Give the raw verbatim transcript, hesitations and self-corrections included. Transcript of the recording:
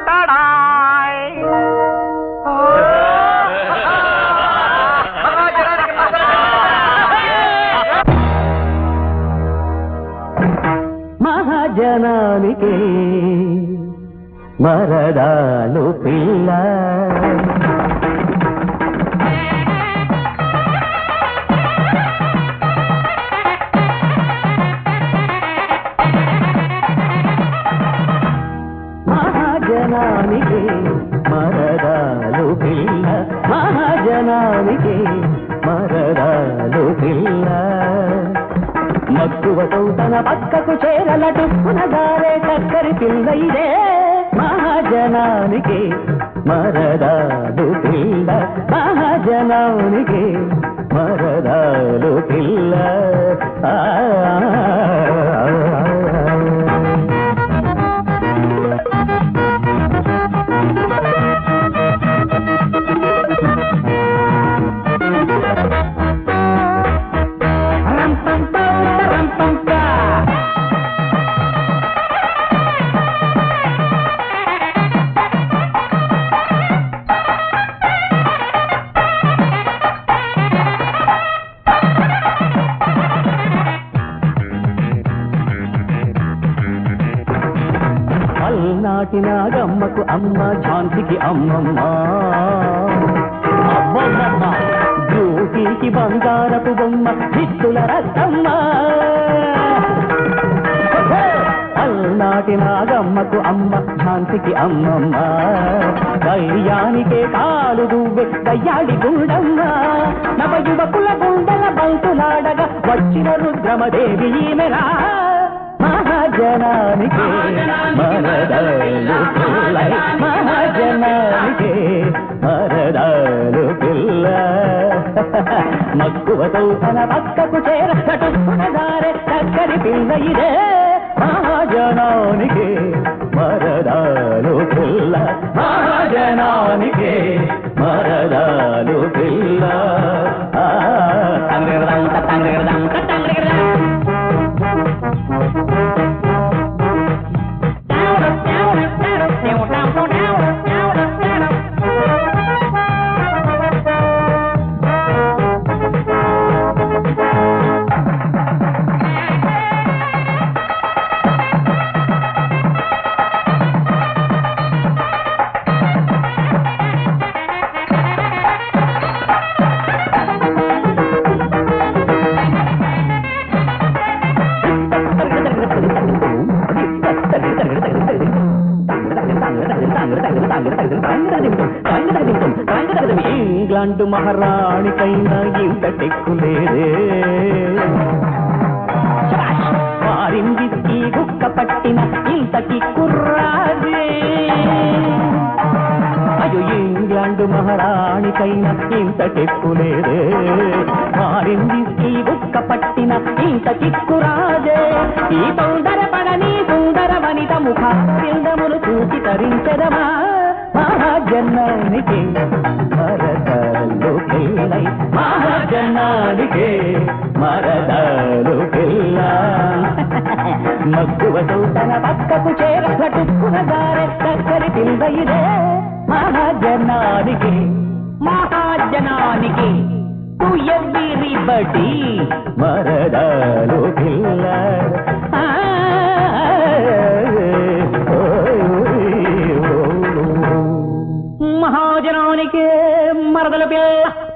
మహాజనానికి మరదాలు పిల్ల మహాజనానికి మరదాలు పిల్ల మహాజనానికి మరదాలు పిల్ల మక్కువతో తన పక్కకు చేరలటుకునగారే చక్కరి పిల్ల ఇదే మహాజనానికి మరదాలు పిల్ల మహాజనానికి మరదాలు పిల్ల నాటి నాగమ్మకు అమ్మ ఝాన్సీకి అమ్మమ్మ అమ్మమ్మ జ్యోతికి బంగారపు బొమ్మ చిత్తుల రత్తమ్మ అల్నాటి నాగమ్మకు అమ్మ ఝాన్సీకి అమ్మమ్మ ధైర్యానికే కాలు దువ్వె దయ్యాడి గుండమ్మ నవ యువకుల గుండెల బంతులాడగా వచ్చిన రుద్రమదేవి ఈమెరా మహాజనానికి మరదాలు పిల్ల మహాజనానికి మరదాలు పిల్ల మక్కువతో తన పక్కకు చేర కట్టుకునగారే చక్కరి పిల్ల ఇదే మహాజనానికి మరదాలు పిల్ల మహాజనానికి మరదాలు పిల్ల తంగరదంత తంగరదంత తంగరదంత ఇంగ్లాండ్ మహారాణికైనా ఇంత టెక్కులేదే వారిందికి గుక్క పట్టిన ఇంతకి కుర్రాదే అయ్యో ఇంగ్లాండ్ మహారాణికైనా ఇంత టెక్కులేదే వారిందికి గుక్క పట్టిన ఇంతకి కురాదే ఈ తొందర పడని సుందర వనిత ముఖ కిందమును చూసి తరించదమా మహాజనానికి మరదాలు పిల్ల మహాజనానికి మరదాలు పిల్ల మక్కువతో తన పక్కకు చేర కట్టుకునగారే చక్కరి పిల్ల ఇదే మహాజనానికి మహాజనానికి టు ఎవ్రీబడీ మరదాలు పిల్ల మహాజనానికి మరదల పిల్ల